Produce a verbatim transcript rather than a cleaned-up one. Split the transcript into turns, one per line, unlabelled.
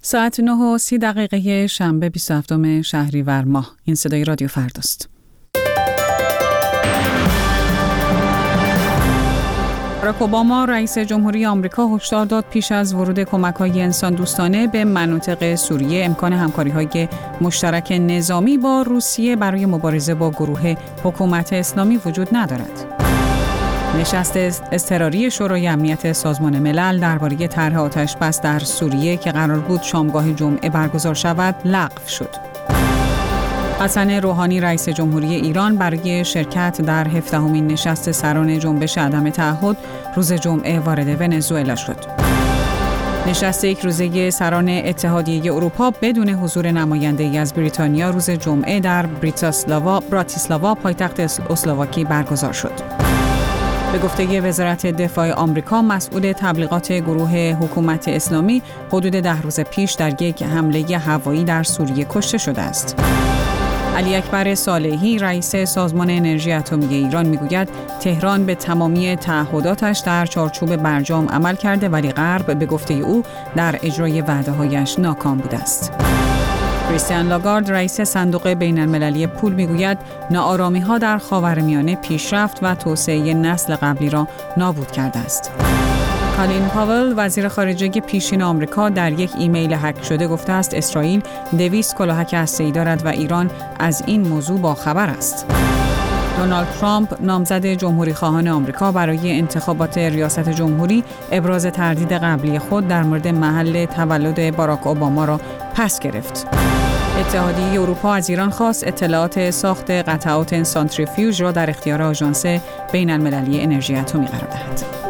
ساعت نه و سی دقیقه شنبه بیست و هفتم شهریور ماه. این صدای رادیو فرداست. باراک اوباما رئیس جمهوری آمریکا هشدار داد پیش از ورود کمک‌های انسان دوستانه به مناطق سوریه امکان همکاری‌های مشترک نظامی با روسیه برای مبارزه با گروه حکومت اسلامی وجود ندارد. نشست اضطراری شورای امنیت سازمان ملل درباره طرح آتش‌بس در سوریه که قرار بود شامگاه جمعه برگزار شود لغو شد. حسن روحانی رئیس جمهوری ایران برای شرکت در هفدهمین نشست سران جنبش عدم تعهد روز جمعه وارد ونزوئلا شد. نشست یک روزه سران اتحادیه اروپا بدون حضور نماینده‌ای از بریتانیا روز جمعه در بریتاسلاوا براتیسلاوا پایتخت اسلواکی برگزار شد. به گفته وزارت دفاع آمریکا، مسئول تبلیغات گروه حکومت اسلامی حدود ده روز پیش در یک حمله هوایی در سوریه کشته شده است. علی اکبر صالحی رئیس سازمان انرژی اتمی ایران میگوید تهران به تمامی تعهداتش در چارچوب برجام عمل کرده ولی غرب به گفته او در اجرای وعده‌هایش ناکام بوده است. کریستیان لاگارد رئیس صندوق بین‌المللی پول میگوید ناآرامی‌ها در خاورمیانه پیشرفت و توسعه نسل قبلی را نابود کرده است. کالین پاول وزیر خارجه پیشین آمریکا در یک ایمیل هک شده گفته است اسرائیل دویست کلاهک هسته‌ای دارد و ایران از این موضوع باخبر است. دونالد ترامپ نامزد جمهوری خواهان آمریکا برای انتخابات ریاست جمهوری ابراز تردید قبلی خود در مورد محل تولد باراک اوباما را پس گرفت. اتحادیه اروپا از ایران خواست اطلاعات ساخت قطعات سانتریفیوژ را در اختیار آژانس بین‌المللی انرژی اتمی قرار دهد.